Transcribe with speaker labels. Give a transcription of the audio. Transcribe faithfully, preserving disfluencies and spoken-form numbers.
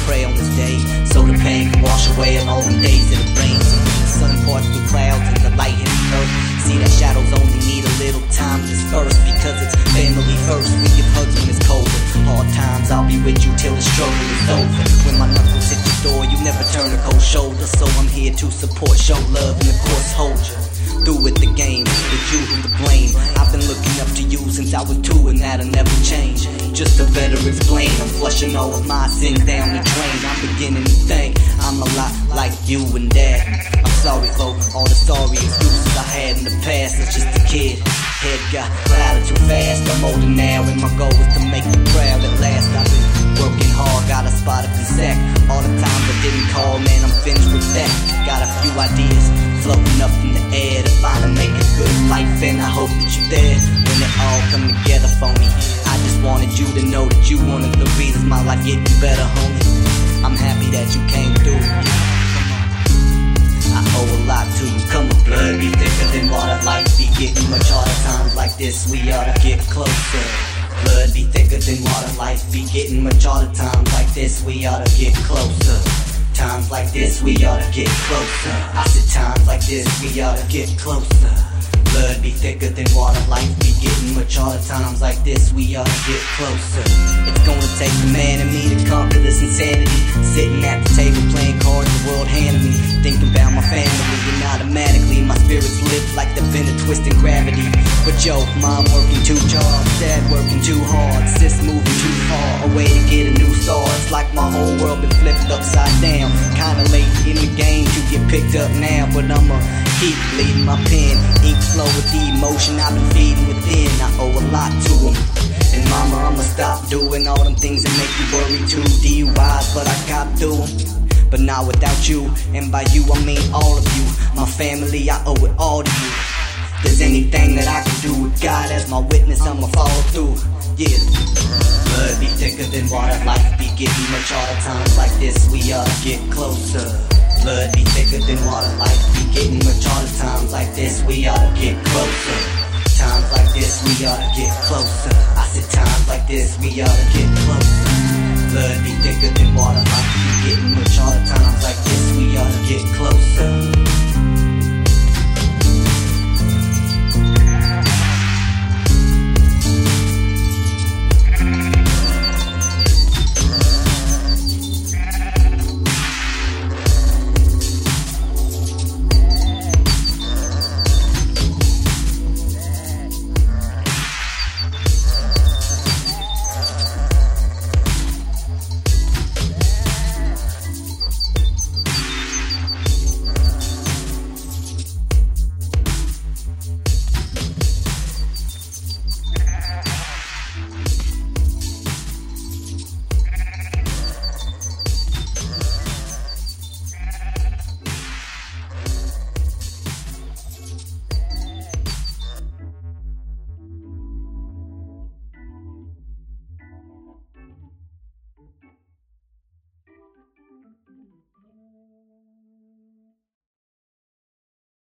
Speaker 1: pray on this day, so the pain can wash away all the days that it rains. And when the sun parts through clouds and the light hits the earth, see that shadows only need a little time to disperse, because it's family first. We give hugs when it's colder. Hard times, I'll be with you till the struggle is over. When my knuckles hit the door, you never turn a cold shoulder. So I'm here to support, show love, and of course hold you through with the game. It's you who to blame. I've been looking up to you since I was two, and that'll never change. Just to better explain, I'm flushing all of my sins down the drain. I'm beginning to think I'm a lot like you and Dad. I'm sorry for all the sorry excuses I had in the past. As just a kid, head got louder too fast. I'm older now, and my goal is to make you proud at last. I've been working hard, got a spot up in sack. All the times I didn't call, man, I'm finished with that. Got a few ideas floating up in the air to finally make a good life, and I hope that you're there when it all come together for me. I just wanted you to know that you one of the reasons my life getting better, homie. I'm happy that you came through. I owe a lot to you. Come on, blood be thicker than water. Life be getting much harder. Times like this, we ought to get closer. Blood be thicker than water. Life be getting much harder. Times like this, we ought to get closer. Times like this, we ought to get closer. I said times like this, we ought to get closer. Blood be thicker than water, life be getting much harder. Times like this, we ought to get closer. It's gonna take a man and me to conquer this insanity. Sitting at the table playing cards, the world handed me. Thinking about my family, and automatically my spirits lift like the been a twist in gravity. But yo, mom working two jobs, dad working too hard, sis moving too far away to get a new start. It's like my whole world been flipped upside down. Kinda late in the game to get picked up now, but I'ma keep leading my pen. Ink flow with the emotion I've been feeding within. I owe a lot to them. And mama, I'ma stop doing all them things that make you worry too. D U Is, but I got through them. But not without you, and by you I mean all of you. My family, I owe it all to you. There's anything that I can do with God as my witness, I'ma follow through. Yeah. Blood be thicker than water, life be getting much harder. Times like this, we ought to get closer. Blood be thicker than water, life be getting much harder. Times like this, we ought to get closer. Times like this, we ought to get closer. I said times like this, we ought to get closer. Blood be thicker than water, life be getting much harder. Times like this, we ought to get closer.